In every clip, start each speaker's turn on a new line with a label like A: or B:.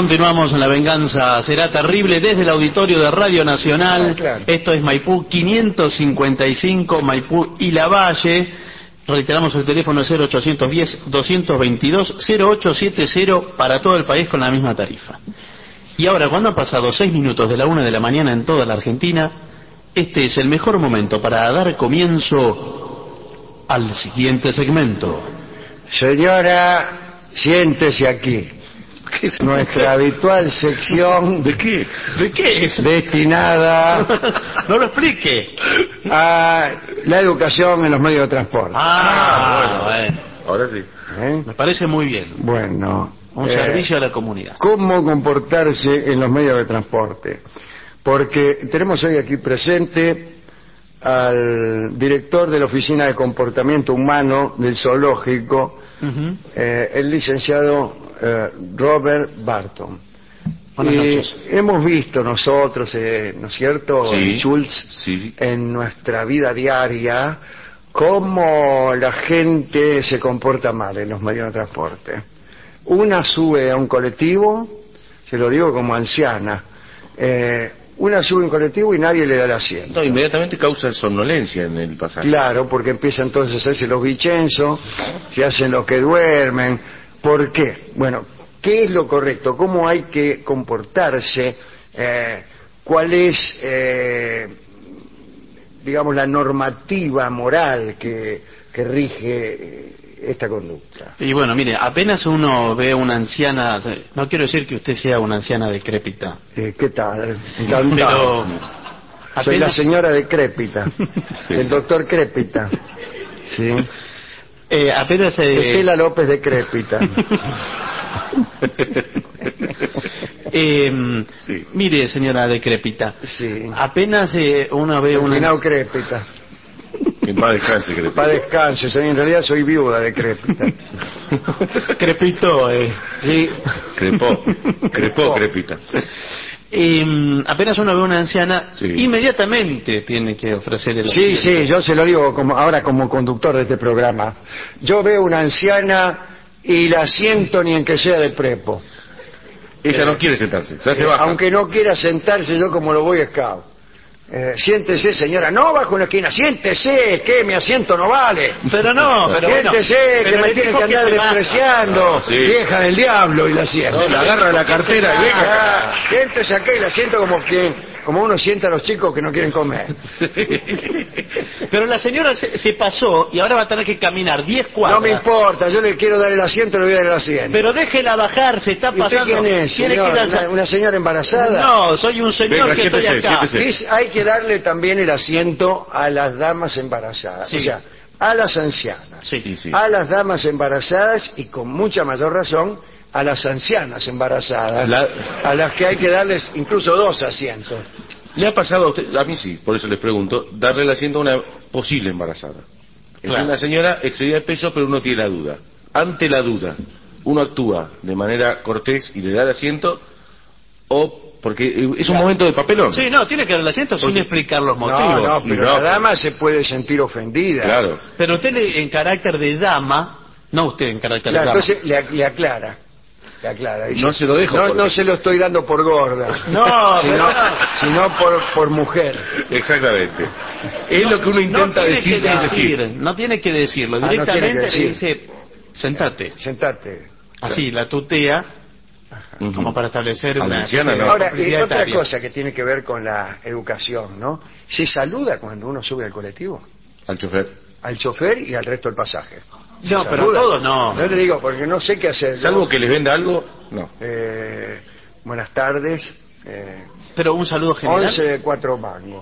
A: Continuamos en La Venganza Será Terrible desde el auditorio de Radio Nacional. Claro. Esto es Maipú 555, Maipú y Lavalle. Reiteramos el teléfono 0810-222-0870 para todo el país con la misma tarifa. Y ahora, cuando han pasado 6 minutos de la 1 de la mañana en toda la Argentina, este es el mejor momento para dar comienzo al siguiente segmento.
B: Señora, siéntese aquí. Es nuestra habitual sección.
A: ¿De qué? ¿De qué es?
B: Destinada
A: no lo explique.
B: A la educación en los medios de transporte.
A: Bueno.
C: Ahora sí.
A: Me parece muy bien.
B: Bueno.
A: Un servicio a la comunidad.
B: ¿Cómo comportarse en los medios de transporte? Porque tenemos hoy aquí presente al director de la Oficina de Comportamiento Humano del Zoológico, el licenciado Robert Barton.
A: Buenas noches.
B: Hemos visto nosotros, ¿no es cierto,
C: sí,
B: Schultz,
C: sí,
B: en nuestra vida diaria, cómo la gente se comporta mal en los medios de transporte. Una sube a un colectivo, se lo digo como anciana, una sube a un colectivo y nadie le da el asiento.
C: No, inmediatamente causa somnolencia en el pasaje.
B: Claro, porque empiezan entonces a hacerse los vichensos, se hacen los que duermen. ¿Por qué? Bueno, ¿qué es lo correcto? ¿Cómo hay que comportarse? ¿Cuál es, digamos, la normativa moral que rige esta conducta?
A: Y bueno, mire, apenas uno ve una anciana, no quiero decir que usted sea una anciana decrépita.
B: ¿Qué tal? Encantado.
A: Pero
B: soy la señora decrépita, sí. El doctor Crépita. Sí.
A: Apenas
B: Estela López decrépita.
A: Sí. Mire, señora decrépita,
B: sí.
A: Apenas uno ve una
B: crépita.
C: Que en paz descanse, crepita.
B: Paz descanse, en realidad soy viuda decrépita.
A: Crepitó,
B: Sí.
C: Crepó, crepita.
A: Apenas uno ve una anciana,
C: sí.
A: Inmediatamente tiene que ofrecerle el
B: asiento. Sí, yo se lo digo ahora como conductor de este programa. Yo veo una anciana y la siento ni en que sea de prepo.
C: Ella no quiere sentarse, ya se baja.
B: Aunque no quiera sentarse, yo como lo voy scout. Siéntese, señora. No, bajo en la esquina. Siéntese, que mi asiento no vale.
A: Pero no, pero
B: siéntese,
A: bueno,
B: que me tiene que andar despreciando.
C: Sí.
B: Vieja del diablo, y la siento.
C: No, la agarra la cartera y venga.
B: Siéntese acá y la siento como uno sienta a los chicos que no quieren comer.
A: Pero la señora se pasó y ahora va a tener que caminar 10 cuadras.
B: No me importa, yo le quiero dar el asiento, le voy a dar el asiento.
A: Pero déjela bajar, se está pasando.
B: ¿Usted quién es, señor? ¿Una señora embarazada?
A: No, soy un señor. Venga, que estoy acá.
B: Hay que darle también el asiento a las damas embarazadas.
A: Sí.
B: O sea, a las ancianas.
A: Sí.
B: A las damas embarazadas y con mucha mayor razón a las ancianas embarazadas, a las que hay que darles incluso 2 asientos.
C: ¿Le ha pasado a usted? A mí sí, por eso les pregunto, darle el asiento a una posible embarazada. Es una señora excedida de peso, pero uno tiene la duda. Ante la duda, ¿uno actúa de manera cortés y le da el asiento o porque es un momento de papelón?
A: Sí, no, tiene que dar el asiento sin explicar los motivos.
B: No, pero la dama se puede sentir ofendida.
C: Claro.
A: Pero usted en carácter de dama, no usted en carácter de dama.
B: Entonces le aclara. Dice,
C: no se lo dejo.
B: No se lo estoy dando por gorda.
A: No,
B: sino por mujer.
C: Exactamente. Es lo que uno intenta decir sin decir.
A: No tiene que decirlo. Directamente le dice, sentate. Así, la tutea. Como para establecer una
C: anciana, no.
B: Ahora, otra cosa que tiene que ver con la educación, ¿no? ¿Se saluda cuando uno sube al colectivo?
C: Al chofer.
B: Al chofer y al resto del pasaje.
A: No, pero todos no.
B: No le digo porque no sé qué hacer.
C: Salvo que les venda algo, no.
B: Buenas tardes.
A: Pero un saludo general.
B: 11 de 4 mangos.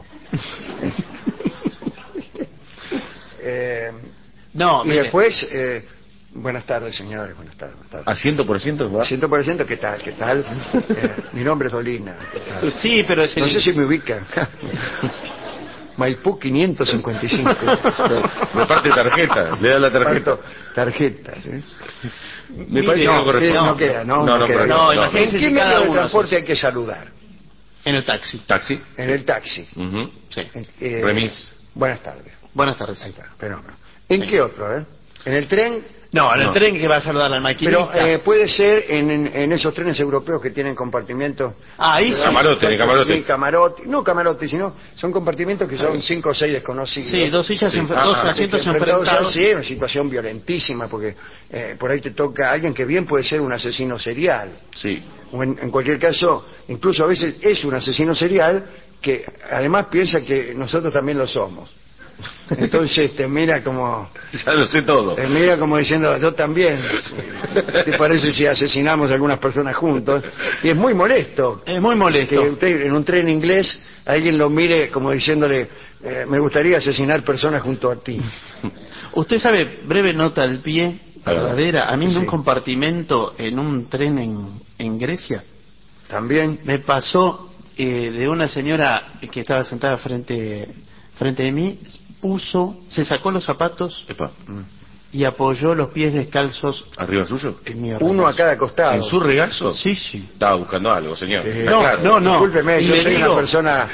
A: No,
B: y después, buenas tardes, señores, buenas tardes.
C: ¿Asiento por asiento? ¿Va?
B: Asiento por asiento, ¿qué tal? Mi nombre es Dolina.
A: Sí, pero no
B: sé si me ubican. Maipú 555.
C: Reparte tarjeta, le da la tarjeta.
B: Tarjetas, ¿eh?
C: Me parece que no corresponde.
B: No queda. ¿En qué medio de transporte hay que saludar?
A: En el taxi.
C: ¿Taxi?
B: En el taxi.
C: Sí.
B: Remis. Buenas tardes.
A: Buenas tardes.
B: Ahí está, pero ¿en qué otro, ¿En el tren?
A: No, en el tren que va a saludar al maquinista.
B: Pero puede ser en esos trenes europeos que tienen compartimentos.
A: Ahí sí.
C: Camarote.
B: No camarote, sino son compartimentos que son 5 o 6 desconocidos.
A: Sí, dos sillas, dos asientos enfrentados.
B: Sí, es una situación violentísima, porque por ahí te toca a alguien que bien puede ser un asesino serial.
C: Sí.
B: O en cualquier caso, incluso a veces es un asesino serial que además piensa que nosotros también lo somos. Entonces te mira como...
C: Ya lo sé todo.
B: Te mira como diciendo, yo también. ¿Te parece si asesinamos a algunas personas juntos? Y es muy molesto.
A: Es muy molesto.
B: Que usted en un tren inglés alguien lo mire como diciéndole, me gustaría asesinar personas junto a ti.
A: Usted sabe, breve nota al pie, verdadera, a mí en un compartimento en un tren en Grecia,
B: También.
A: me pasó de una señora que estaba sentada frente de mí, se sacó los zapatos
C: Epa.
B: Mm.
A: y apoyó los pies descalzos
C: ¿Arriba suyo?
A: en mi
B: Uno
A: regazo.
B: a cada costado.
C: ¿En su regazo?
A: Sí, sí.
C: Estaba buscando algo, señor.
B: Sí.
C: Está
A: No,
C: claro.
A: no.
B: Discúlpeme,
A: Y
B: yo
A: le
B: soy
A: digo-
B: una persona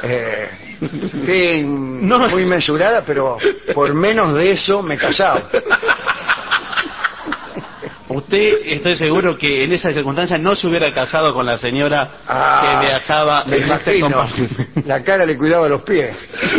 A: No.
B: muy mesurada, pero por menos de eso me he casado.
A: Usted, estoy seguro que en esa circunstancia no se hubiera casado con la señora que viajaba
B: me
A: en este
B: imagino.
A: compartimento.
B: La cara le cuidaba los pies.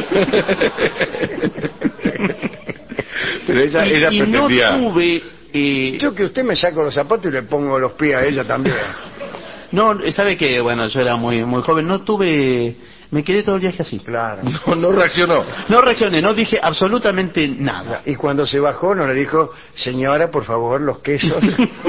C: Pero ella
A: y no
C: pretendía...
A: tuve...
B: Yo que usted me saco los zapatos y le pongo los pies a ella también.
A: No, sabe que, bueno, yo era muy joven, no tuve... Me quedé todo el viaje así.
B: Claro.
C: No reaccionó.
A: No reaccioné, no dije absolutamente nada.
B: Y cuando se bajó no le dijo, señora, por favor, los quesos.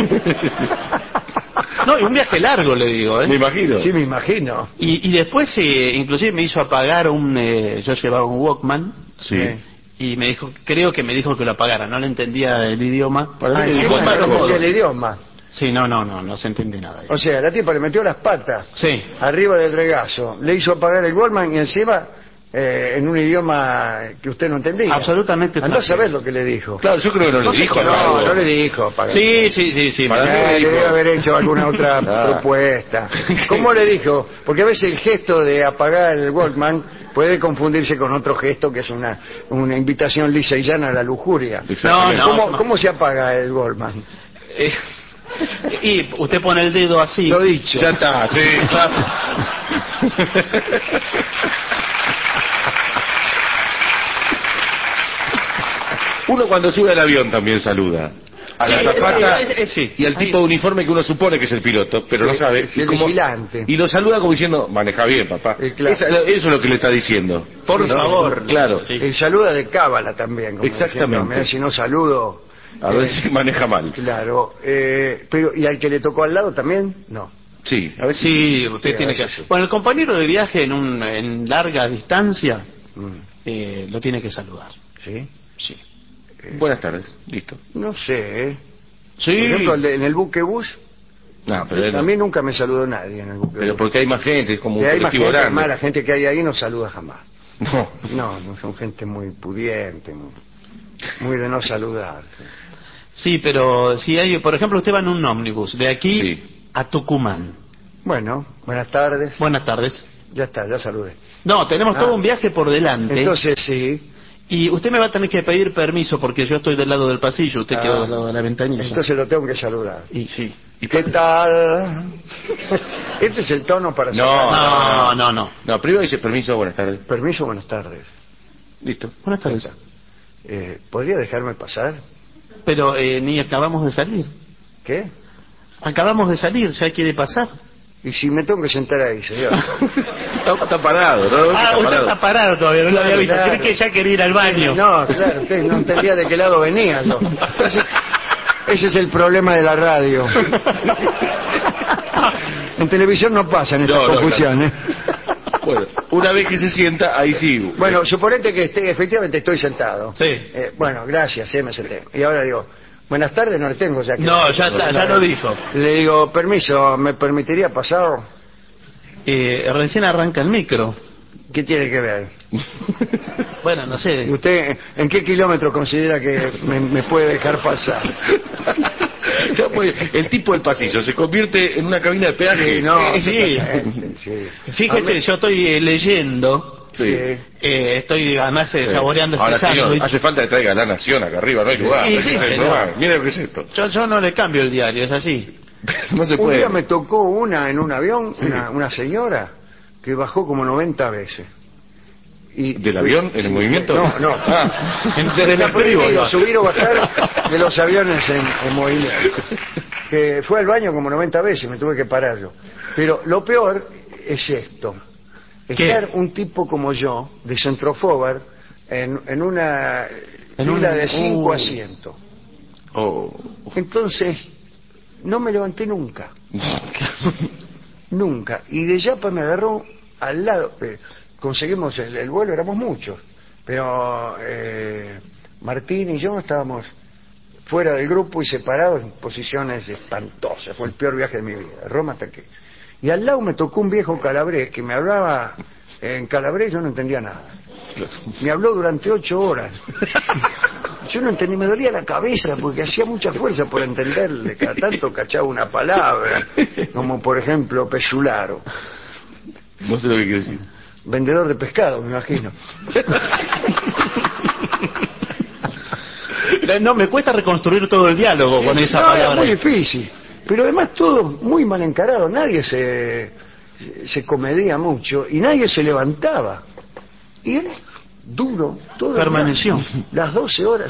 A: No, y un viaje largo, le digo,
C: Me imagino.
B: Sí, me imagino.
A: Y después, inclusive me hizo apagar yo llevaba un Walkman,
C: Sí.
A: y me dijo, creo que me dijo que lo apagara, no le entendía el idioma.
B: Encima no entendía el idioma.
A: Sí, no se entiende nada.
B: O sea, la tipa le metió las patas
A: Sí.
B: arriba del regazo, le hizo apagar el Goldman y encima en un idioma que usted no entendía.
A: Absolutamente
B: Andá a
A: extranjero.
B: saber lo que le dijo.
C: Claro, yo creo que no le dijo
B: No,
C: algo.
B: no le dijo apagar.
A: Sí.
C: Para mí le
B: Le
C: dijo.
B: debe haber hecho alguna otra
C: Ah.
B: propuesta. ¿Cómo le dijo? Porque a veces el gesto de apagar el Walkman puede confundirse con otro gesto que es una invitación lisa y llana a la lujuria.
C: Exactamente.
A: No.
B: ¿Cómo se apaga el Walkman?
A: Y usted pone el dedo así.
B: Lo dicho.
C: Ya está, sí. Uno cuando sube al avión también saluda. A la
A: Sí,
C: azafata
A: sí.
C: y al tipo de uniforme que uno supone que es el piloto, pero no sabe.
B: Sí, el vigilante.
C: Y lo saluda como diciendo, maneja bien, papá.
B: Claro.
C: Eso es lo que le está diciendo.
A: Por
C: ¿No?
A: favor.
C: Claro.
A: Sí.
B: El saluda de cábala también. Como
C: Exactamente.
B: diciendo, "Mira, si no saludo...
C: A ver si maneja mal.
B: Claro. Pero, ¿y al que le tocó al lado también? No.
C: Sí, a ver si...
A: Sí, usted
B: Sí,
A: tiene
B: a
A: que...
B: veces sí.
A: Bueno, el compañero de viaje en larga distancia
B: Mm,
A: lo tiene que saludar.
B: ¿Sí?
A: Sí.
C: Buenas tardes, listo.
B: No sé, ¿eh?
A: Sí.
B: Por ejemplo, en el buquebús,
C: No, pero él
B: a
C: no.
B: mí nunca me saludó nadie en el buquebús.
C: Pero porque hay más gente, es como un
B: Y hay más
C: colectivo
B: gente, además,
C: grande.
B: la gente que hay ahí no saluda jamás.
C: No.
B: No, son gente muy pudiente, muy de no saludar.
A: Sí, pero si hay, por ejemplo, usted va en un ómnibus de aquí
C: Sí.
A: a Tucumán.
B: Bueno, buenas tardes.
A: Buenas tardes.
B: Ya está, ya saludé.
A: No, tenemos todo un viaje por delante.
B: Entonces sí.
A: Y usted me va a tener que pedir permiso porque yo estoy del lado del pasillo, usted quedó del lado de la ventanilla.
B: Entonces lo tengo que saludar.
A: Y sí.
C: ¿Y
B: ¿Qué tal? Este es el tono para saludar.
A: No.
C: No, primero dice permiso, buenas tardes.
B: Permiso, buenas tardes.
C: Listo.
A: Buenas tardes.
B: ¿Podría dejarme pasar?
A: Pero ni acabamos de salir.
B: ¿Qué?
A: Acabamos de salir, ya quiere pasar.
B: Y si me tengo que sentar ahí, señor.
C: Está parado, ¿no?
A: Usted está parado todavía, no lo había visto.
B: Claro.
A: ¿Cree que ya quería ir al baño?
B: No, claro, usted no entendía de qué lado venía yo. Ese es el problema de la radio. En televisión no pasan estas
C: No,
B: confusiones.
C: Bueno, una vez que se sienta, ahí sí.
B: Bueno, suponete que efectivamente estoy sentado.
A: Sí.
B: Bueno, gracias, me senté. Y ahora digo, buenas tardes, no le tengo ya que...
A: No, ya está, ya lo dijo.
B: Le digo, permiso, ¿me permitiría pasar?
A: Recién arranca el micro.
B: ¿Qué tiene que ver?
A: Bueno, no sé.
B: ¿Y usted en qué kilómetro considera que me puede dejar pasar?
C: Ya, pues, el tipo del pasillo se convierte en una cabina de peaje.
B: Sí, no,
A: Sí.
B: sí.
A: Fíjese, yo estoy leyendo
C: Sí.
A: Estoy además saboreando
C: Ahora,
A: este
C: señor,
A: sándwich.
C: hace falta que traiga La Nación acá arriba, no hay lugar.
A: Sí, sí, señor.
C: Mira lo que es esto.
A: Yo no le cambio el diario, es así.
C: No se
B: Un
C: puede.
B: día me tocó una en un avión,
C: Sí.
B: una señora que bajó como 90 veces. Y,
C: ¿Del avión en el movimiento?
B: No, no.
A: Desde el
B: Está
A: estribo,
B: prohibido
A: iba.
B: subir o bajar de los aviones en movimiento. Que fue al baño como 90 veces, me tuve que parar yo. Pero lo peor es esto.
A: ¿Qué?
B: Estar un tipo como yo, de centrofobar, en una
A: En
B: fila
A: un-
B: de 5 asientos.
C: Oh.
B: Entonces, no me levanté nunca. Nunca. Y de Yapa me agarró al lado. Conseguimos el vuelo, éramos muchos. Pero Martín y yo estábamos fuera del grupo y separados en posiciones espantosas. Fue el peor viaje de mi vida, de Roma hasta aquí. Y al lado me tocó un viejo calabrés que me hablaba en calabrés, yo no entendía nada. Me habló durante 8 horas. Yo no entendí, me dolía la cabeza porque hacía mucha fuerza por entenderle. Cada tanto cachaba una palabra, como por ejemplo pesularo,
C: No sé lo que quiere decir.
B: vendedor de pescado, me imagino.
A: No, me cuesta reconstruir todo el diálogo con esa
B: No, era
A: palabra.
B: muy difícil. Pero además todo muy mal encarado, nadie se comedía mucho y nadie se levantaba. Y él, duro, todo el
A: Permaneció.
B: viaje, las 12 horas.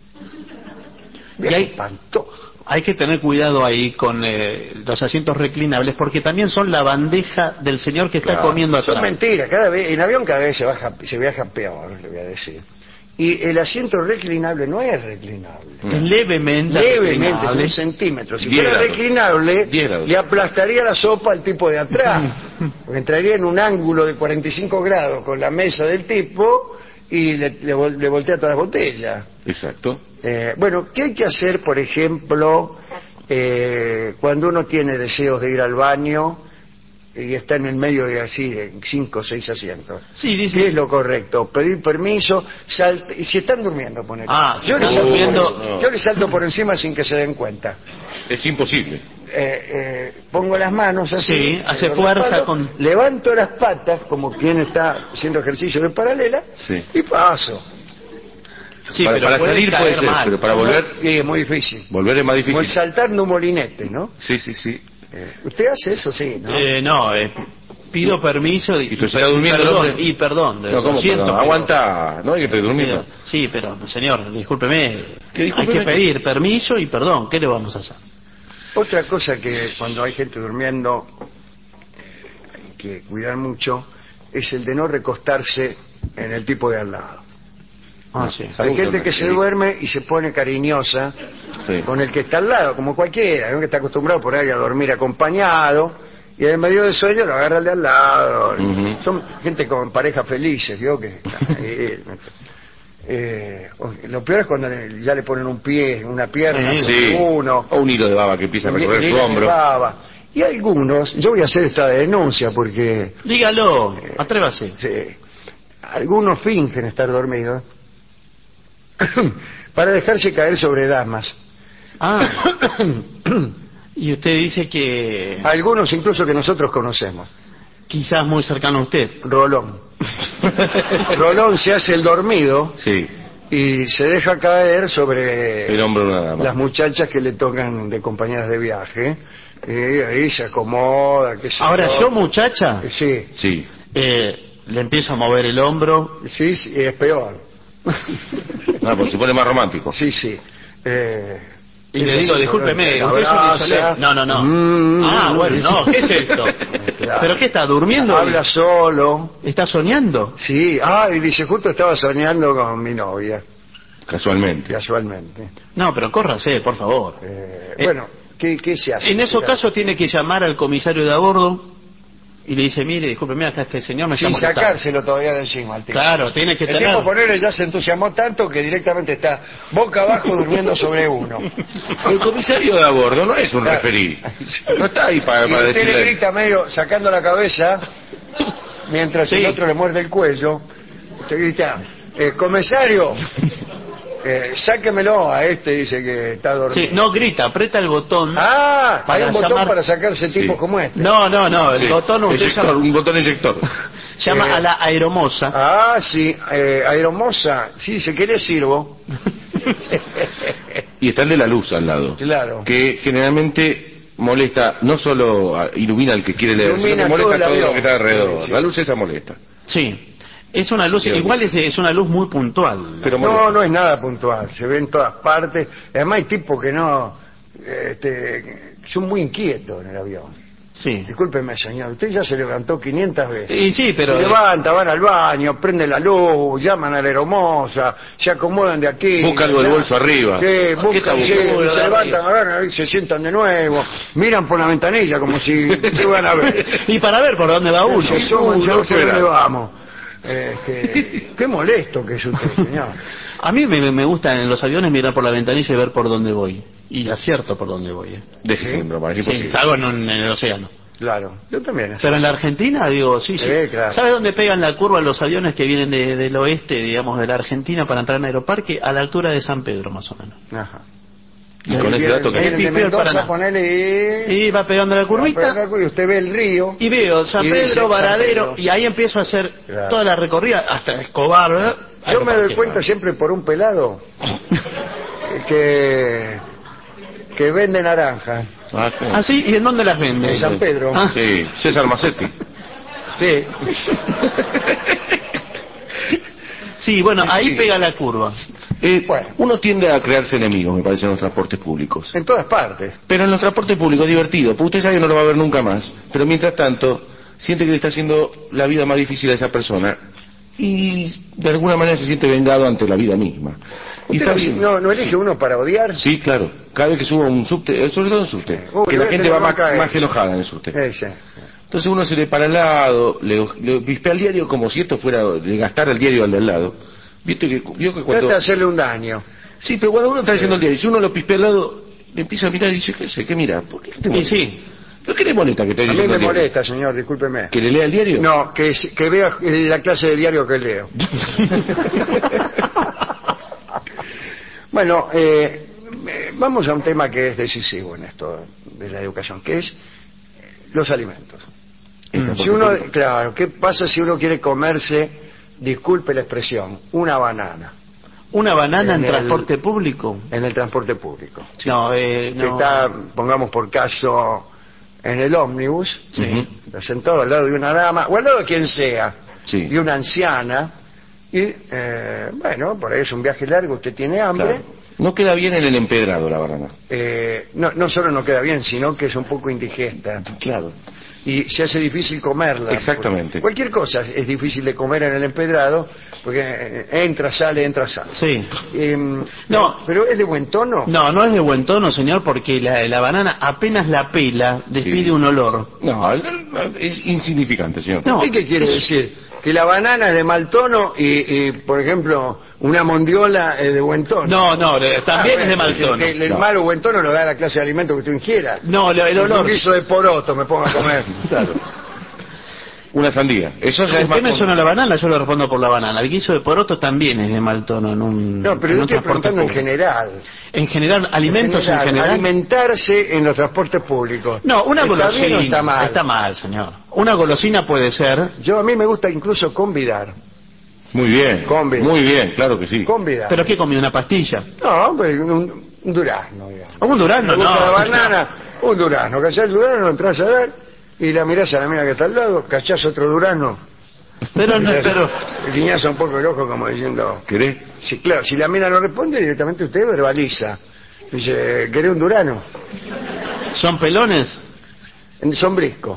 A: Y hay-
B: Espantoso.
A: Hay que tener cuidado ahí con los asientos reclinables porque también son la bandeja del señor que está
C: Claro,
A: comiendo
B: Son
A: atrás.
B: mentiras, en avión cada vez se viaja peor, le voy a decir. Y el asiento reclinable no es reclinable.
A: Es levemente
B: Levemente, es
A: reclinable.
B: un centímetro. Si
C: 10
B: fuera
C: grados. 10
B: reclinable,
C: grados.
B: le aplastaría la sopa al tipo de atrás. Porque entraría en un ángulo de 45 grados con la mesa del tipo y le voltea todas las botellas.
C: Exacto.
B: Bueno, ¿qué hay que hacer, por ejemplo, cuando uno tiene deseos de ir al baño y está en el medio de así, de 5 o 6 asientos?
A: Sí,
B: ¿Qué es
A: dice.
B: lo correcto? Pedir permiso, y si están durmiendo, poner.
A: Ah, si
B: yo,
A: están
B: salto
A: durmiendo-
B: por, yo le salto por encima sin que se den cuenta.
C: Es imposible.
B: Pongo las manos así,
A: Sí, hace
B: los
A: fuerza
B: respaldo,
A: con-
B: levanto las patas como quien está haciendo ejercicio de paralela
C: Sí.
B: y paso.
A: Sí,
C: para
A: pero
C: para
A: puede
C: salir puede
A: caer
C: ser,
A: mal.
C: pero para volver,
B: Y es muy difícil.
C: volver es más
B: Como el
C: difícil.
B: saltar de un molinete, ¿no?
C: Sí, sí, sí.
B: Usted hace eso, sí, ¿no?
A: No, pido permiso
C: Y tú estás durmiendo,
A: perdón,
C: ¿no?
A: y perdón,
C: No,
A: lo
C: ¿cómo?
A: siento,
C: Perdón,
A: pero-
C: aguanta, no hay que estar durmiendo.
A: Sí, pero señor, discúlpeme,
C: ¿Qué
A: hay
C: discúlpeme?
A: que pedir permiso y perdón, ¿qué le vamos a hacer?
B: Otra cosa que cuando hay gente durmiendo hay que cuidar mucho es el de no recostarse en el tipo de al lado.
A: Ah, sí.
B: Hay gente que se duerme y se pone cariñosa
C: Sí.
B: con el que está al lado, como cualquiera, ¿no? Que está acostumbrado por ahí a dormir acompañado y en medio del sueño lo agarra el de al lado.
C: Ujú.
B: Son gente con parejas felices, ¿vio? Que están ahí. Lo peor es cuando ya le ponen un pie, una pierna,
C: Sí.
B: uno,
C: O un hilo de baba que empieza a recorrer su
B: llena de
C: hombro.
B: baba. Y algunos, yo voy a hacer esta denuncia porque
A: Dígalo, atrévase.
B: sí, algunos fingen estar dormidos para dejarse caer sobre damas.
A: Ah, y usted dice que
B: Algunos incluso que nosotros conocemos.
A: quizás muy cercano a usted.
B: Rolón. Rolón se hace el dormido
C: Sí,
B: y se deja caer sobre
C: el hombro nada más.
B: las muchachas que le tocan de compañeras de viaje. Y ahí se acomoda, qué sé
A: Ahora yo, muchacha,
B: Sí,
C: Sí.
A: le empiezo a mover el hombro.
B: sí, sí, es peor.
C: No, pues se pone más romántico.
B: Sí, sí.
A: Y le digo, discúlpeme,
B: la
A: usted es un
B: abraza.
A: insolente. No, no, no.
B: Mm,
A: Ah, bueno, no, ¿qué es esto?
B: Claro.
A: ¿Pero qué está, durmiendo?
B: Habla solo.
A: ¿Está soñando?
B: Sí, y dice, justo estaba soñando con mi novia,
C: Casualmente.
B: casualmente.
A: No, pero córrase, por favor.
B: Bueno, ¿qué se hace?
A: En esos casos tiene que llamar al comisario de a bordo y le dice, mire, discúlpeme, acá este señor me está
B: Sin
A: molestando.
B: sacárselo todavía de encima al tipo.
A: Claro, tiene que
B: El
A: tener...
B: tipo ponerle ya se entusiasmó tanto que directamente está boca abajo durmiendo sobre uno.
C: El comisario de a bordo no es un
B: Claro.
C: referí. No está ahí para
B: Y usted le
C: decirle.
B: grita medio sacando la cabeza mientras
A: Sí.
B: el otro le muerde el cuello. Usted grita, comisario, sáquemelo a este, dice que está dormido.
A: Sí, no grita, aprieta el botón.
B: Hay
A: Para
B: un botón
A: llamar-
B: para sacarse tipos
C: Sí.
B: como este.
A: No, el
C: Sí,
A: botón usted
C: eyector,
A: llama-
C: un botón eyector.
A: Llama a la aeromoza.
B: Ah, sí, aeromoza. Sí, se quiere sirvo.
C: Y está el de la luz al lado.
B: Claro.
C: Que generalmente molesta, no solo ilumina al que quiere leer, sino
B: Ilumina
C: que molesta
B: todo
C: a
B: el
C: todo lo
B: avión.
C: que está alrededor.
B: Sí, sí.
C: La luz esa molesta.
A: Sí. Es una luz,
C: Sí,
A: igual es una luz muy puntual.
C: Pero molesta.
B: No, no es nada puntual. Se ve en todas partes. Además hay tipos que no... son muy inquietos en el avión.
A: Sí.
B: Discúlpeme, señor, usted ya se levantó 500 veces.
A: Y sí, pero...
B: Se levanta, van al baño, prenden la luz, llaman a la aeromoza, se acomodan de aquí.
C: Busca algo del bolso arriba.
B: Sí,
C: ¿Qué
B: buscan,
C: está
B: sí,
C: buscando?
B: se levantan, agarran, se sientan de nuevo, miran por la ventanilla como si se van a ver.
A: Y para ver por dónde va uno.
B: Se asoman, ya no sé
C: fuera.
B: dónde vamos. Qué molesto que es usted, señor.
A: A mí me gusta en los aviones mirar por la ventanilla y ver por dónde voy. Y acierto por dónde voy.
C: Déjese de broma, es
A: Sí,
C: imposible.
A: salgo en el océano.
B: Claro, yo también.
A: Pero en la Argentina, digo, sí.
B: Claro.
A: ¿Sabes dónde pegan la curva los aviones que vienen del oeste, digamos, de la Argentina para entrar en Aeroparque? A la altura de San Pedro, más o menos.
B: Ajá.
C: Y con ese dato que...
B: Vienen de
A: Pipeo el
B: Mendoza,
A: Paraná.
B: ponele
A: Y va pegando la curvita
B: y usted ve el río.
A: y veo San
B: Y dice
A: Pedro,
B: San
A: Varadero,
B: Pedro.
A: y ahí empiezo a hacer
B: Claro.
A: toda la recorrida hasta Escobar, ¿verdad?
B: Yo me doy
A: Aeroparque,
B: cuenta
A: ¿no?
B: siempre por un pelado que vende naranja.
A: ¿Ah, sí? ¿Y en dónde las vende?
B: En San Pedro.
A: Ah.
C: Sí, César Macetti.
B: Sí.
A: Sí, bueno, ahí
C: Sí.
A: pega la curva.
B: Bueno.
C: Uno tiende a crearse enemigos, me parece, en los transportes públicos.
B: En todas partes.
C: Pero en los transportes públicos es divertido, porque usted sabe que no lo va a ver nunca más. Pero mientras tanto, siente que le está haciendo la vida más difícil a esa persona y de alguna manera se siente vengado ante la vida misma. Y
B: ¿Usted
C: está bien.
B: no elige uno para odiar?
C: Sí, claro. Cada vez que subo un subte, sobre todo en subte,
B: Uy,
C: que la
B: voy a
C: gente
B: tener
C: va más,
B: bronca de
C: más
B: eso.
C: enojada en el subte.
B: Ese.
C: Entonces uno se le para al lado, le pispea el diario como si esto fuera de gastar el diario al del lado. Vio que
B: Trata
C: cuando...
B: de hacerle un daño.
C: Sí, pero cuando uno está haciendo el diario, si uno lo pispea al lado, le empieza a mirar y dice, ¿qué mira? ¿Por qué te
A: Y
C: molesta?
A: sí.
C: ¿Pero qué le molesta que esté
B: A mí
C: leyendo
B: me
C: el diario?
B: molesta, señor, discúlpeme.
C: ¿Que le lea el diario?
B: No, que vea la clase de diario que leo. Bueno, vamos a un tema que es decisivo en esto de la educación, que es los alimentos. Si uno, claro, ¿qué pasa si uno quiere comerse, disculpe la expresión, una banana
A: ¿Una banana en
B: En el-
A: transporte público?
B: en el transporte público?
A: No,
B: Que
A: no.
B: está, pongamos por caso, en el ómnibus,
C: Sí.
B: está sentado al lado de una dama, o al lado de quien sea,
C: Sí.
B: de una anciana, y bueno, por ahí es un viaje largo, usted tiene hambre.
C: Claro. No queda bien en el empedrado la banana.
B: No solo no queda bien, sino que es un poco indigesta.
C: Claro.
B: Y se hace difícil comerla.
C: Exactamente.
B: Cualquier cosa es difícil de comer en el empedrado, porque entra, sale.
A: Sí.
B: No, pero ¿es de buen tono?
A: No es de buen tono, señor, porque la banana apenas la pela, despide
C: Sí.
A: un olor.
C: No, es insignificante, señor.
A: No.
B: ¿Y qué quiere decir? Que la banana es de mal tono y, por ejemplo, una mondiola es de buen tono.
A: No, también es de mal
B: que
A: tono.
B: El
C: No.
B: mal o buen tono lo da la clase de alimento que tú ingieras.
A: No, el olor.
B: Un guiso de poroto me pongo a comer.
C: Claro. Una sandía. Eso ya es más...
A: Usted menciona la banana, yo le respondo por la banana. El guiso de poroto también es de mal tono en un
B: No, pero
A: en
B: yo
A: un
B: estoy
A: transporte
B: preguntando en
A: público.
B: general.
A: En general, alimentos en general.
B: Alimentarse en los transportes públicos.
A: No, una
B: ¿Está
A: golosina.
B: bien o está mal?
A: Está mal, señor. Una golosina puede ser.
B: A mí me gusta incluso convidar.
C: Muy bien.
B: Convidar.
C: Muy bien, claro que sí.
B: Convidar.
A: ¿Pero qué comió? ¿Una pastilla?
B: No, pues un durazno, digamos.
A: ¿Un durazno?
B: Me gusta
A: No.
B: la banana, un durazno. Cachás el durazno, lo entras a dar y la mirás a la mina que está al lado, cachás otro durazno.
A: Pero no, pero.
B: Guiñaza un poco el ojo como diciendo...
C: ¿Querés?
B: Sí, claro, si la mina no responde, directamente usted verbaliza. Dice, ¿querés un durano?
A: ¿Son pelones?
B: Son brisco.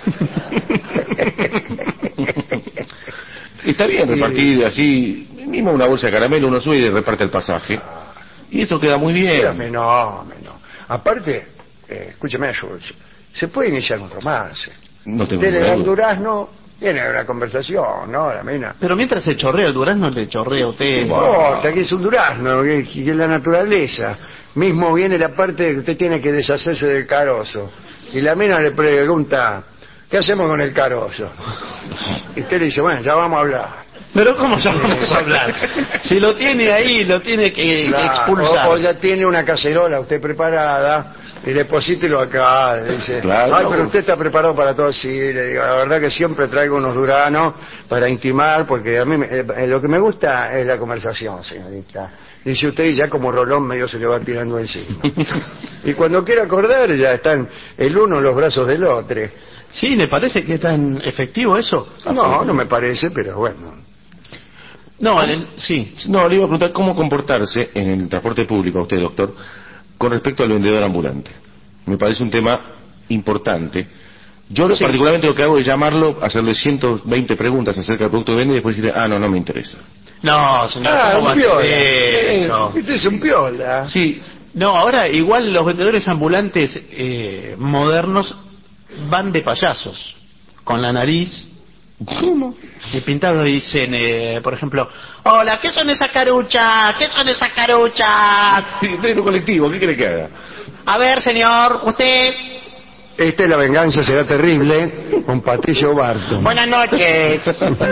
C: Está bien repartir así, mismo una bolsa de caramelo, uno sube y reparte el pasaje. Y eso queda muy bien.
B: Era fenómeno. Aparte, escúcheme, se puede iniciar un romance.
C: No tengo
B: Usted le da
C: ninguna
B: un
C: duda.
B: durazno, viene una conversación, ¿no? La mina.
A: Pero mientras se chorrea el durazno, le chorrea a usted.
B: No importa, que es un durazno, que es la naturaleza. Mismo viene la parte de que usted tiene que deshacerse del carozo. Y la mina le pregunta, ¿qué hacemos con el carozo? Y usted le dice, bueno, ya vamos a hablar.
A: Pero ¿cómo ya vamos a hablar? Si lo tiene ahí, lo tiene que
B: Claro,
A: expulsar.
B: o ya tiene una cacerola usted preparada y deposítelo acá. Le dice,
C: Claro.
B: ay, pero usted está preparado para todo. Sí, le digo, la verdad que siempre traigo unos duranos para intimar, porque a mí lo que me gusta es la conversación, señorita. Dice usted, y ya como Rolón medio se le va tirando encima. Y cuando quiere acordar, ya están el uno en los brazos del otro.
A: Sí, ¿le parece que es tan efectivo eso?
B: No, no me parece, pero bueno.
A: No, sí.
C: No, le iba a preguntar cómo comportarse en el transporte público a usted, doctor, con respecto al vendedor ambulante. Me parece un tema importante. Yo
A: Sí.
C: particularmente lo que hago es llamarlo, hacerle 120 preguntas acerca del producto que vende y después decirle, no me interesa.
A: No, señor, ¿cómo
B: Un
A: va a
B: piola.
A: hacer eso?
B: Este es un piola.
C: Sí,
A: No, ahora igual los vendedores ambulantes modernos van de payasos, con la nariz.
B: ¿Cómo?
A: Y pintados dicen, por ejemplo, hola, ¿qué son esas caruchas? ¿Qué son esas caruchas?
C: estoy en un colectivo, ¿qué quiere que haga?
A: A ver, señor, usted.
B: Esta es la venganza será terrible con Patricio Barton.
A: Buenas noches.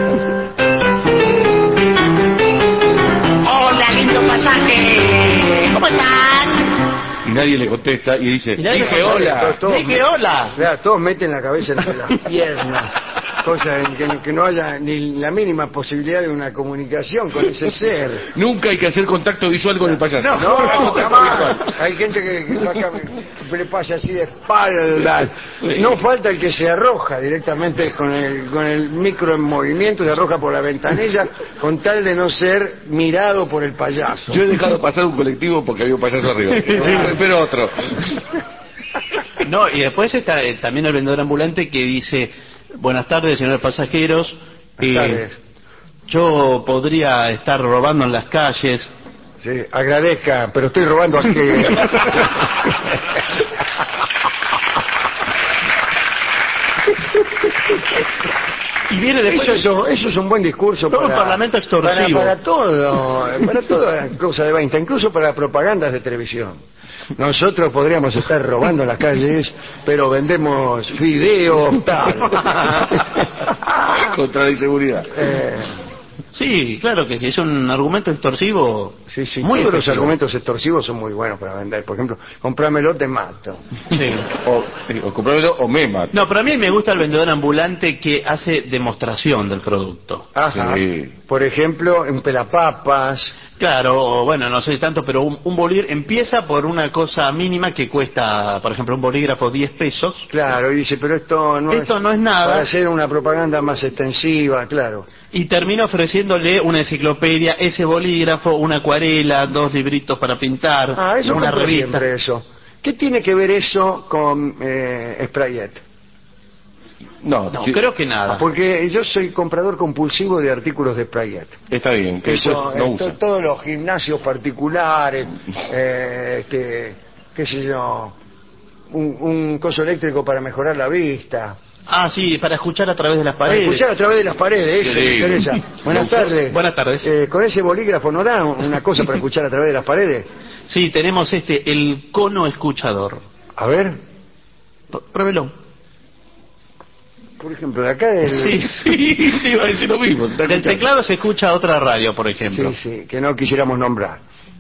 A: Hola, lindo pasaje. ¿Cómo están?
C: Y nadie le contesta y dice,
A: Y nadie
C: dije
A: le
C: hola.
A: contesta.
B: Todos-
A: Dije hola.
B: Claro, todos meten la cabeza entre las piernas, cosa en que no haya ni la mínima posibilidad de una comunicación con ese ser.
C: Nunca hay que hacer contacto visual con el payaso.
B: No, jamás. Hay gente que le pasa así de espaldas. No falta el que se arroja directamente con el micro en movimiento, se arroja por la ventanilla con tal de no ser mirado por el payaso.
C: Yo he dejado pasar un colectivo porque había un payaso arriba. Pero otro.
A: No, y después está también el vendedor ambulante que dice, buenas tardes, señores pasajeros.
B: Buenas tardes.
A: Yo podría estar robando en las calles.
B: Sí, agradezca, pero estoy robando aquí.
A: Y viene después...
B: Eso es un buen discurso
A: Todo
B: para
A: un parlamento extorsivo.
B: para toda cosa de venta, incluso para propagandas de televisión. Nosotros podríamos estar robando en las calles, pero vendemos fideos, tal.
C: Contra la inseguridad.
A: Sí, claro que sí, es un argumento extorsivo.
B: Sí, sí,
A: muy
B: todos los
A: efectivo.
B: argumentos extorsivos son muy buenos para vender. Por ejemplo, comprámelo, te mato.
A: Sí.
C: O comprármelo o me mato.
A: No, pero a mí me gusta el vendedor ambulante que hace demostración del producto.
B: Ajá.
C: Sí.
B: Por ejemplo, en pelapapas.
A: Claro, o bueno, no sé tanto, pero un bolígrafo empieza por una cosa mínima que cuesta, por ejemplo, un bolígrafo 10 pesos.
B: Claro, y dice, pero esto no
A: es nada.
B: Para hacer una propaganda más extensiva, claro.
A: Y termina ofreciéndole una enciclopedia, ese bolígrafo, una acuarela, 2 libritos para pintar,
B: Eso
A: una
B: compro
A: revista.
B: siempre eso. ¿Qué tiene que ver eso con Sprayet?
A: No, creo que nada.
B: Porque yo soy comprador compulsivo de artículos de Sprayet.
C: Está bien, que después
B: Eso,
C: no usa.
B: todos los gimnasios particulares, qué sé yo, un coso eléctrico para mejorar la vista.
A: Ah, sí, para escuchar a través de las
B: Para
A: paredes.
B: escuchar a través de las paredes, eso
C: Sí.
B: me interesa. Buenas tardes.
A: Buenas tardes.
B: Con ese bolígrafo, ¿no da una cosa para escuchar a través de las paredes?
A: Sí, tenemos el cono escuchador.
B: A ver,
A: Pruébelo.
B: por ejemplo, de acá del...
A: Sí,
C: Te iba a decir lo mismo. se está
A: Del
C: escuchando.
A: teclado se escucha otra radio, por ejemplo.
B: Sí, que no quisiéramos nombrar.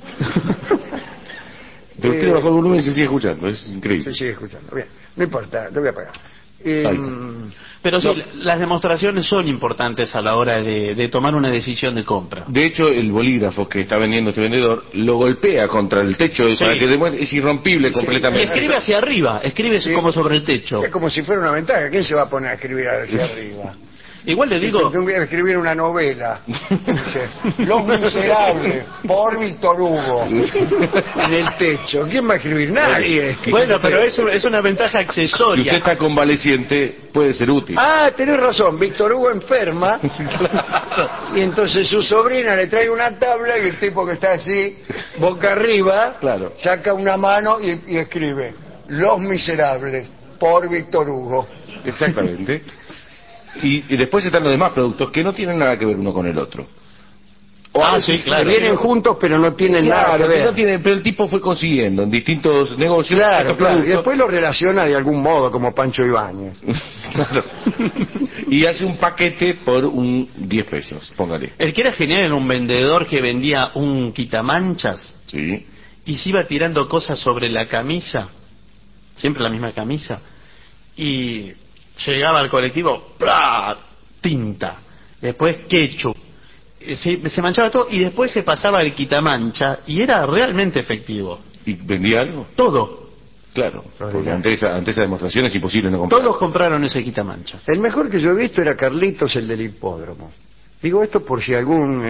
C: Pero usted le bajó el volumen y se sigue escuchando. Es increíble.
B: Se sigue escuchando. Bien, no importa, lo voy a apagar.
C: Ahí está.
A: Pero sí,
C: No.
A: las demostraciones son importantes a la hora de tomar una decisión de compra.
C: De hecho, el bolígrafo que está vendiendo este vendedor lo golpea contra el techo para que demuestre, es irrompible
A: Y
C: completamente.
A: escribe hacia arriba, escribe como sobre el techo.
B: Es como si fuera una ventaja. ¿Quién se va a poner a escribir hacia arriba?
A: Igual le digo,
B: Tengo que escribir una novela. Dice, Los Miserables, por Víctor Hugo. En el techo. ¿Quién va a escribir? Nadie.
A: bueno, pero es una ventaja
C: Si usted
A: accesoria.
C: está convaleciente, puede ser útil.
B: Ah, tenés razón. Víctor Hugo enferma. Y entonces su sobrina le trae una tabla y el tipo que está así, boca arriba,
C: Claro.
B: saca una mano y escribe Los Miserables, por Víctor Hugo.
C: Exactamente. Y después están los demás productos que no tienen nada que ver uno con el otro. O a veces
A: sí, claro.
B: Vienen juntos pero no tienen nada que
C: Claro,
B: ver.
C: no tienen, pero el tipo fue consiguiendo en distintos negocios.
B: Claro,
C: estos
B: claro. Y
C: productos.
B: después lo relaciona de algún modo, como Pancho Ibáñez.
C: Claro. Y hace un paquete por un 10 pesos, póngale.
A: El que era genial era un vendedor que vendía un quitamanchas
C: Sí.
A: y se iba tirando cosas sobre la camisa siempre la misma camisa, y llegaba al colectivo, ¡plá! Tinta, después ketchup, se manchaba todo y después se pasaba el quitamancha y era realmente efectivo.
C: ¿Y vendía algo?
A: Todo.
C: Claro, porque ante esa demostración es imposible no comprar.
A: Todos compraron ese quitamancha.
B: El mejor que yo he visto era Carlitos, el del hipódromo. Digo esto por si algún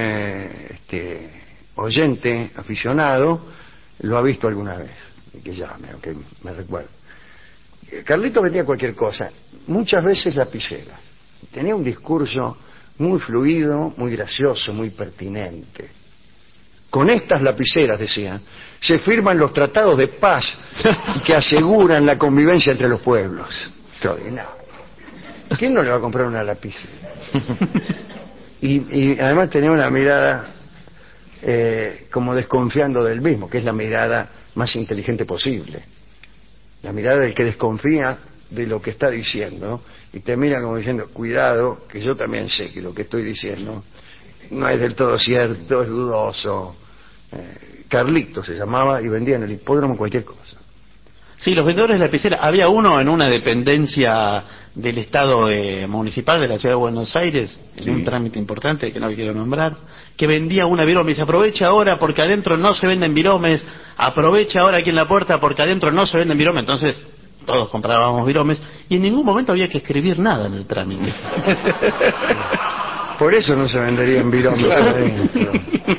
B: oyente aficionado lo ha visto alguna vez, que llame o que me recuerde. Carlitos vendía cualquier cosa, muchas veces lapiceras. Tenía un discurso muy fluido, muy gracioso, muy pertinente. Con estas lapiceras, decía, se firman los tratados de paz que aseguran la convivencia entre los pueblos. Extraordinario. ¿Quién no le va a comprar una lapicera? Y además tenía una mirada como desconfiando del mismo, que es la mirada más inteligente posible. La mirada del que desconfía de lo que está diciendo y te mira como diciendo, cuidado, que yo también sé que lo que estoy diciendo no es del todo cierto, es dudoso. Carlitos se llamaba y vendía en el hipódromo cualquier cosa.
A: Sí, los vendedores de lapiceras. Había uno en una dependencia del Estado municipal de la Ciudad de Buenos Aires, en un trámite importante que no quiero nombrar, que vendía una virome y dice, aprovecha ahora porque adentro no se venden viromes, aprovecha ahora aquí en la puerta porque adentro no se venden viromes. Entonces todos comprábamos viromes y en ningún momento había que escribir nada en el trámite.
B: Por eso no se venderían viromes adentro.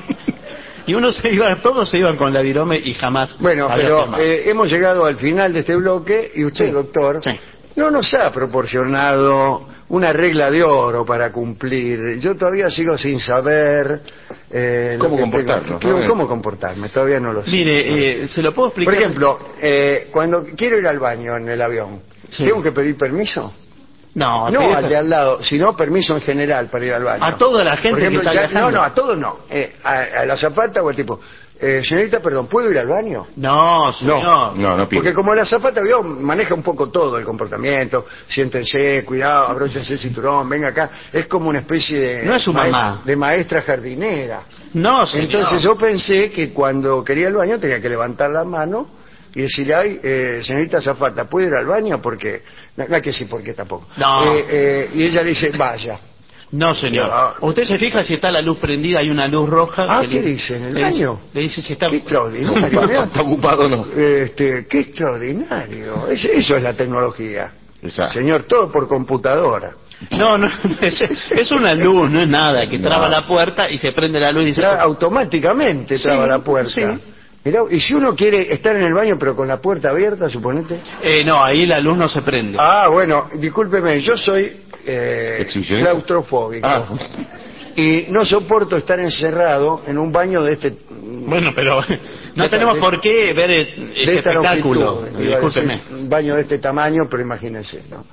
A: Y todos se iban con la virome y jamás.
B: Bueno, pero hemos llegado al final de este bloque y usted,
A: sí,
B: doctor,
A: sí,
B: no nos ha proporcionado una regla de oro para cumplir. Yo todavía sigo sin saber
C: cómo comportarnos.
B: ¿Cómo comportarme? Todavía no lo sé.
A: Mire, se lo puedo explicar.
B: Por ejemplo, cuando quiero ir al baño en el avión,
A: sí,
B: ¿tengo que pedir permiso?
A: No,
B: al de al lado, sino permiso en general para ir al baño.
A: A toda la gente.
B: Por ejemplo,
A: que está viajando.
B: No, a todos no. A la azafata o el tipo, señorita, perdón, ¿puedo ir al baño?
A: No, señor.
C: No pide.
B: Porque como la azafata maneja un poco todo el comportamiento, siéntense, cuidado, abróchense el cinturón, venga acá. Es como una especie de...
A: No es su mamá.
B: De maestra jardinera.
A: No, señor.
B: Entonces yo pensé que cuando quería el baño tenía que levantar la mano y decirle, ay, señorita azafata, ¿puedo ir al baño? Porque... No hay que decir por qué tampoco.
A: No.
B: Y ella le dice, vaya.
A: No, señor. Usted se fija si está la luz prendida, hay una luz roja.
B: ¿Qué dice? ¿En el baño?
A: Le dice si está...
B: Qué extraordinario.
C: ¿Está ocupado o no?
B: Qué extraordinario. Eso es la tecnología.
C: Exacto.
B: Señor, todo por computadora.
A: No, es una luz, no es nada, que traba la puerta y se prende la luz y dice...
B: Automáticamente traba la puerta.
A: Sí.
B: Mirá, y si uno quiere estar en el baño pero con la puerta abierta, suponete.
A: No, ahí la luz no se prende.
B: Bueno, discúlpeme, yo soy claustrofóbico. Y no soporto estar encerrado en un baño de este...
A: Bueno, pero no tenemos por qué ver este espectáculo. Discúlpeme.
B: Un baño de este tamaño, pero imagínense, ¿no?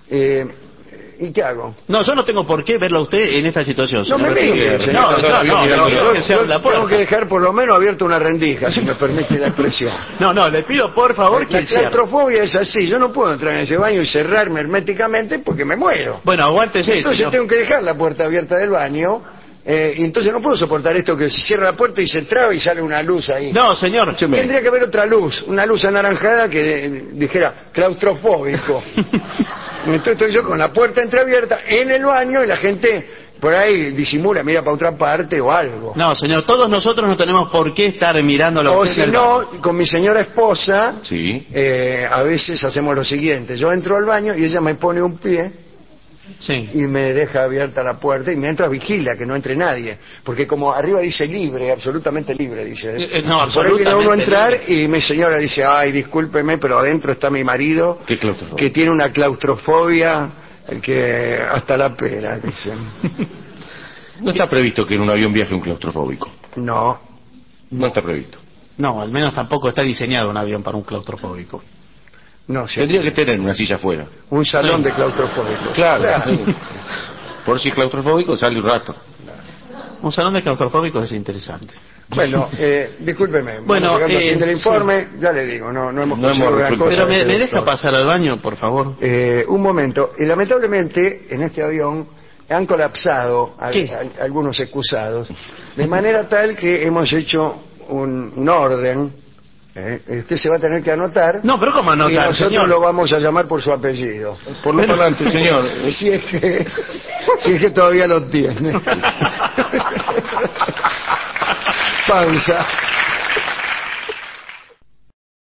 B: ¿Y qué hago?
A: No, yo no tengo por qué verlo a usted en esta situación.
B: No me mire,
A: no,
B: tengo que dejar por lo menos abierta una rendija, si me permite la expresión.
A: No, le pido por favor que
B: la claustrofobia es así, yo no puedo entrar en ese baño y cerrarme herméticamente porque me muero.
A: Bueno, aguántese.
B: Entonces
A: señor,
B: tengo que dejar la puerta abierta del baño, y entonces no puedo soportar esto que se cierra la puerta y se traba y sale una luz ahí.
A: No, señor.
B: Tendría que haber otra luz, una luz anaranjada que dijera claustrofóbico. Entonces estoy yo con la puerta entreabierta en el baño y la gente por ahí disimula, mira para otra parte o algo.
A: No, señor, todos nosotros no tenemos por qué estar mirándolo.
B: O si no, con mi señora esposa,
C: sí,
B: a veces hacemos lo siguiente, yo entro al baño y ella me pone un pie,
A: sí,
B: y me deja abierta la puerta y mientras vigila que no entre nadie, porque como arriba dice libre, absolutamente libre, dice.
A: No,
B: por ahí viene uno a entrar
A: libre.
B: y mi señora dice, ay, discúlpeme, pero adentro está mi marido, que tiene una claustrofobia que hasta la pera, dicen.
C: No está previsto que en un avión viaje un claustrofóbico.
B: No
C: está previsto.
A: No, al menos tampoco está diseñado un avión para un claustrofóbico.
B: No, sí.
C: Tendría que tener una silla afuera.
B: Un salón de claustrofóbicos.
C: Claro. Por si es claustrofóbico, sale un rato.
A: Un salón de claustrofóbicos es interesante.
B: Bueno, discúlpeme.
A: Bueno,
B: al fin del informe, ya le digo, no hemos conseguido gran cosa.
A: Pero me deja pasar al baño, por favor.
B: Un momento. Y lamentablemente, en este avión han colapsado algunos excusados, de manera tal que hemos hecho un orden Usted se va a tener que anotar.
A: No, pero ¿cómo
B: Y
A: anotar,
B: nosotros
A: señor?
B: lo vamos a llamar por su apellido.
C: Por lo parlante, señor.
B: Si es que todavía lo tiene. Pausa.